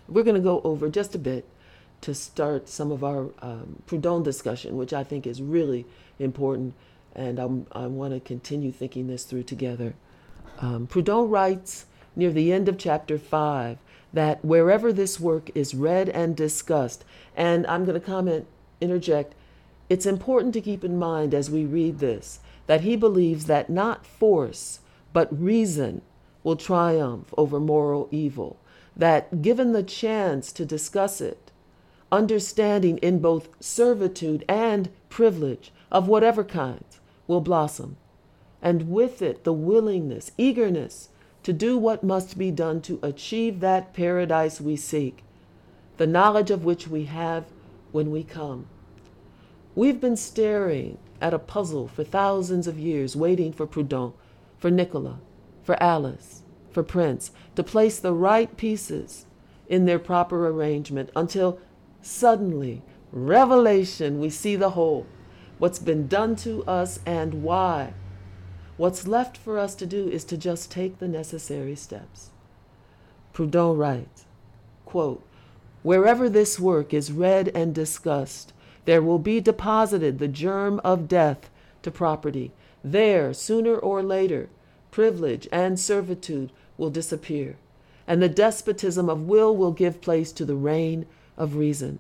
We're going to go over just a bit to start some of our Proudhon discussion, which I think is really important, and I want to continue thinking this through together. Proudhon writes near the end of chapter 5 that wherever this work is read and discussed, and I'm going to interject, it's important to keep in mind as we read this that he believes that not force, but reason will triumph over moral evil, that given the chance to discuss it, understanding in both servitude and privilege of whatever kind will blossom, and with it the willingness, eagerness to do what must be done to achieve that paradise we seek, the knowledge of which we have when we come. We've been staring at a puzzle for thousands of years, waiting for Proudhon, for Nicola, for Alice, for Prince, to place the right pieces in their proper arrangement until suddenly, revelation, we see the whole, what's been done to us and why. What's left for us to do is to just take the necessary steps. Proudhon writes, quote, "Wherever this work is read and discussed, there will be deposited the germ of death to property. There, sooner or later, privilege and servitude will disappear, and the despotism of will give place to the reign of reason."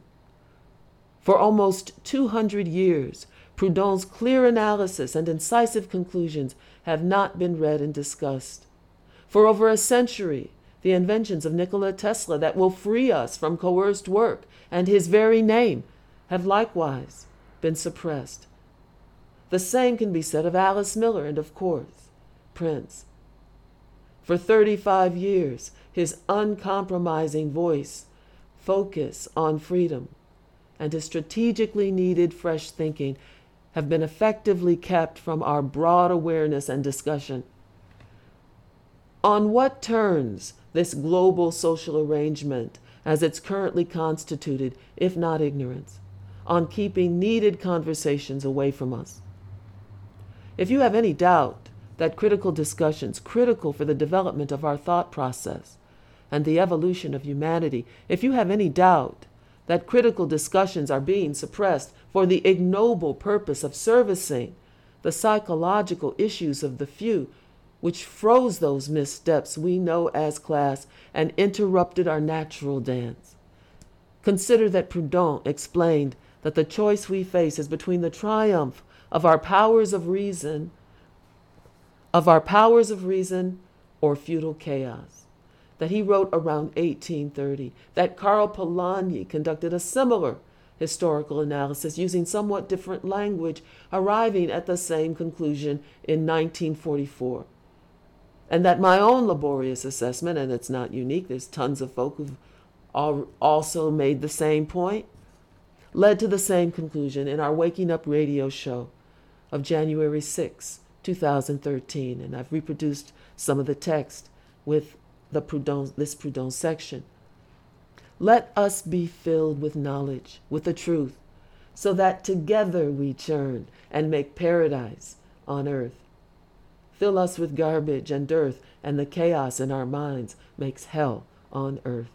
For almost 200 years, Proudhon's clear analysis and incisive conclusions have not been read and discussed. For over a century, the inventions of Nikola Tesla that will free us from coerced work and his very name have likewise been suppressed. The same can be said of Alice Miller and, of course, Prince. For 35 years, his uncompromising voice, focus on freedom, and his strategically needed fresh thinking have been effectively kept from our broad awareness and discussion. On what turns this global social arrangement as it's currently constituted, if not ignorance, on keeping needed conversations away from us? If you have any doubt that critical discussions, critical for the development of our thought process and the evolution of humanity, if you have any doubt that critical discussions are being suppressed for the ignoble purpose of servicing the psychological issues of the few, which froze those missteps we know as class and interrupted our natural dance, consider that Proudhon explained that the choice we face is between the triumph of our powers of reason, or feudal chaos. That he wrote around 1830, that Karl Polanyi conducted a similar historical analysis using somewhat different language, arriving at the same conclusion in 1944. And that my own laborious assessment, and it's not unique, there's tons of folk who've also made the same point, led to the same conclusion in our Waking Up radio show of January 6, 2013. And I've reproduced some of the text with this Proudhon section. Let us be filled with knowledge, with the truth, so that together we churn and make paradise on earth. Fill us with garbage and dirt, and the chaos in our minds makes hell on earth.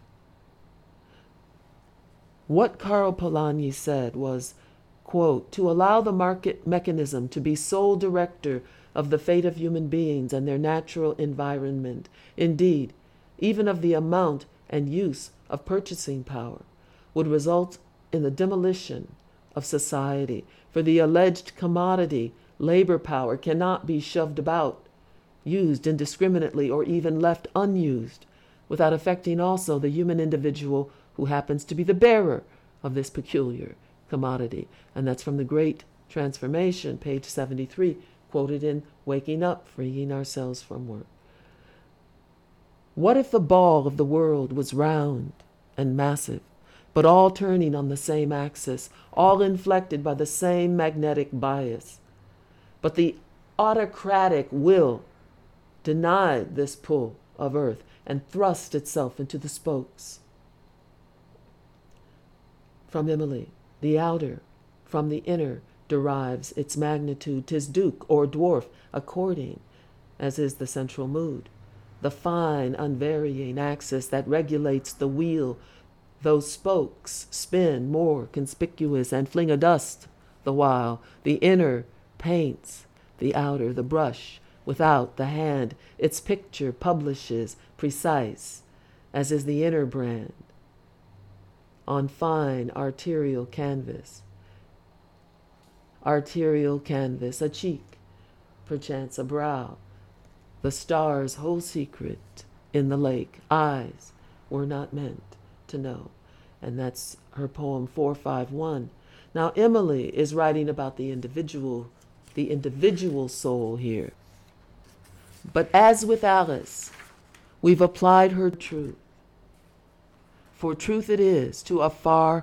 What Karl Polanyi said was, quote, "To allow the market mechanism to be sole director of the fate of human beings and their natural environment, indeed, even of the amount and use of purchasing power, would result in the demolition of society. For the alleged commodity, labor power, cannot be shoved about, used indiscriminately, or even left unused, without affecting also the human individual who happens to be the bearer of this peculiar commodity." And that's from The Great Transformation, page 73, quoted in Waking Up, Freeing Ourselves from Work. What if the ball of the world was round and massive, but all turning on the same axis, all inflected by the same magnetic bias? But the autocratic will denied this pull of earth and thrust itself into the spokes. From Emily, the outer, from the inner, derives its magnitude. 'Tis duke or dwarf, according as is the central mood. The fine, unvarying axis that regulates the wheel Those spokes spin more conspicuous and fling a dust the while. The inner paints the outer, the brush without the hand. Its picture publishes precise, as is the inner brand, on fine arterial canvas. Arterial canvas, a cheek, perchance a brow. The star's whole secret in the lake. Eyes were not meant to know. And that's her poem 451. Now Emily is writing about the individual soul here. But as with Alice, we've applied her truth. For truth it is to a far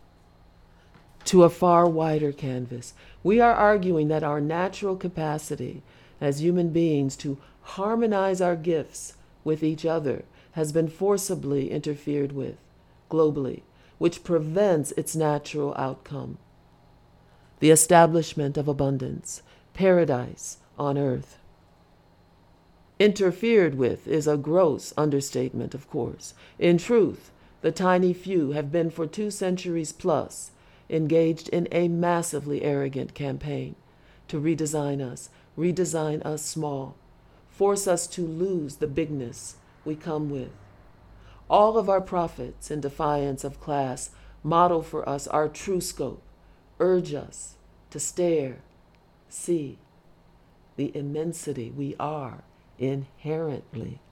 wider canvas. We are arguing that our natural capacity as human beings to harmonize our gifts with each other has been forcibly interfered with globally, which prevents its natural outcome, the establishment of abundance, paradise on earth. Interfered with is a gross understatement, of course. In truth, the tiny few have been for 2 centuries plus engaged in a massively arrogant campaign to redesign us small, force us to lose the bigness we come with. All of our prophets, in defiance of class, model for us our true scope, urge us to stare, see the immensity we are inherently.